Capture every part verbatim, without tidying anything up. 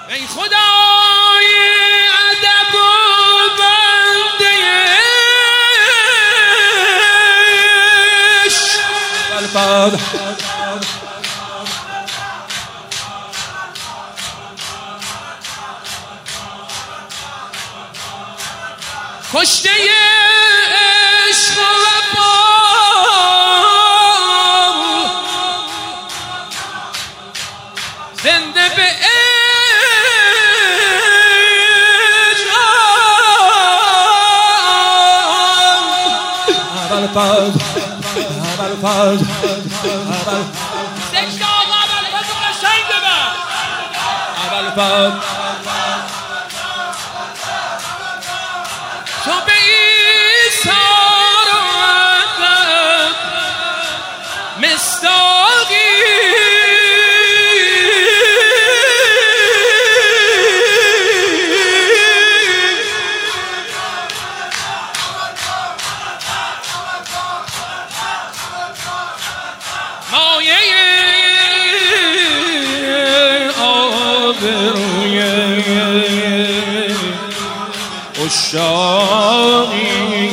ای خدای ادب و بنده عشق کشته عشق و وفا زنده به اول فرد اول فرد اول سکتا آقا اول فرد رو قشنگ ببر اول فرد تو به ایثار آمد مصداقی مایه آبروی عشاقی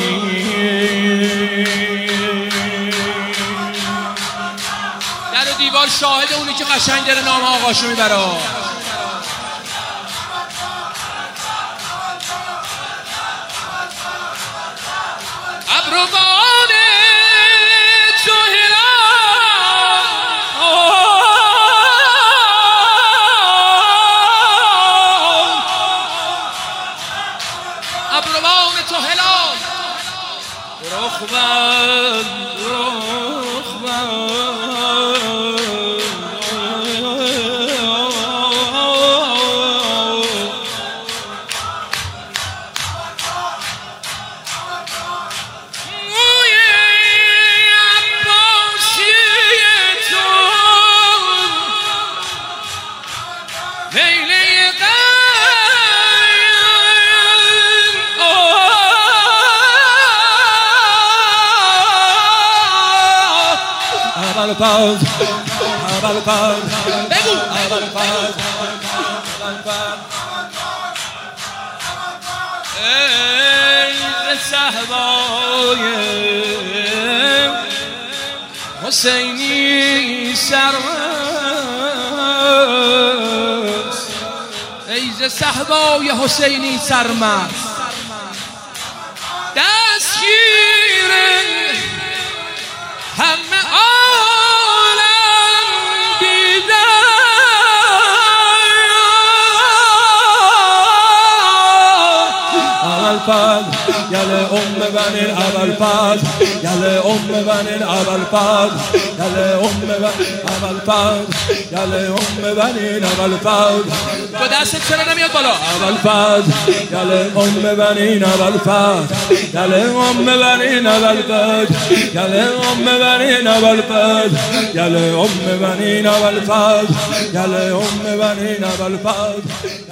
در و دیوار شاهد اونی که قشنگ داره نام آقاشو میبره ابروان تو ابروان تو هلال رخبن رخبن موی عباسی تو لیله اول فرد اول فرد بگو اول فرد اول فرد ای صحبای حسینی سرمست ای صحبای حسینی سرمست دستگیر همه فرد گل ام بنین اول فرد گل ام بنین اول فرد گل ام بنین اول فرد گل ام بنین اول فرد تو دستت چرا نمیاد بالا اول فرد گل ام بنین اول فرد گل ام بنین اول فرد گل ام بنین اول فرد گل ام بنین اول فرد گل ام بنین اول فرد